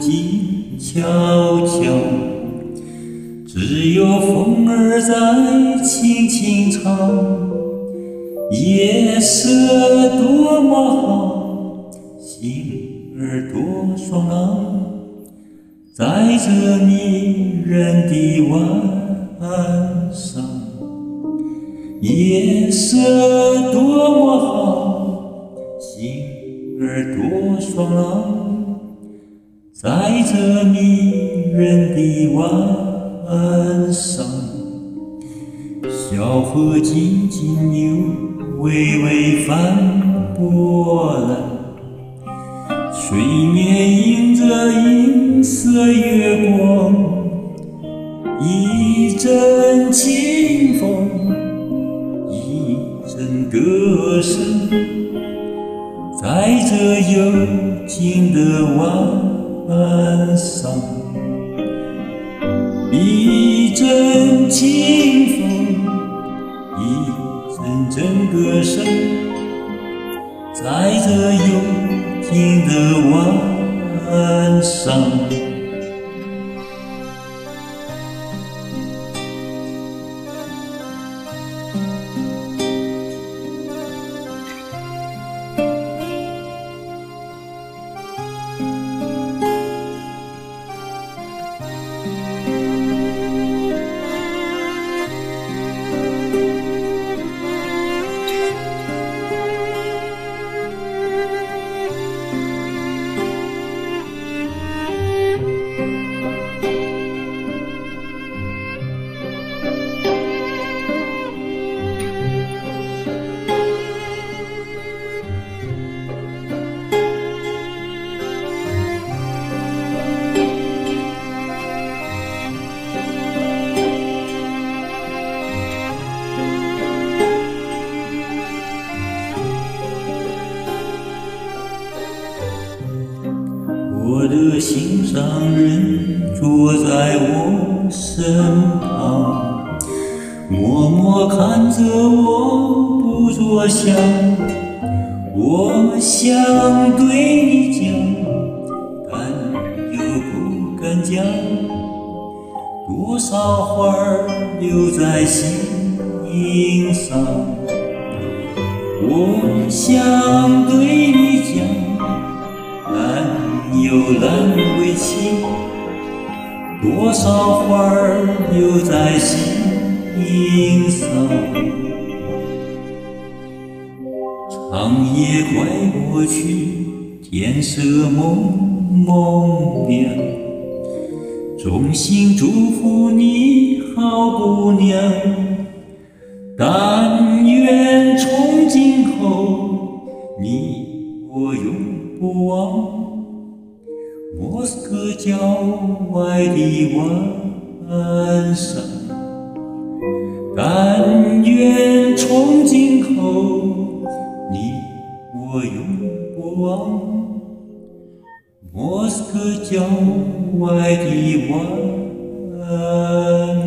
静悄悄，只有风儿在轻轻唱。夜色多么好，心儿多爽朗，在这迷人的晚上。夜色多么好，心儿多爽朗，在这迷人的晚上。小河静静流，微微泛波澜，水面映着银色月光，一阵清风，一阵歌声，在这幽静的晚上。一阵清风，一阵阵歌声，在这幽静的晚上。我的心上人坐在我身旁，默默看着我不作响。我想对你讲，但又不敢讲。多少话儿留在心上，我想对你讲，又难为情，多少话儿留在心上。长夜快过去，天色蒙蒙亮，衷心祝福你好姑娘，但愿从今后你我永不忘莫斯科郊外的晚上。但愿从今后你我永不忘莫斯科郊外的晚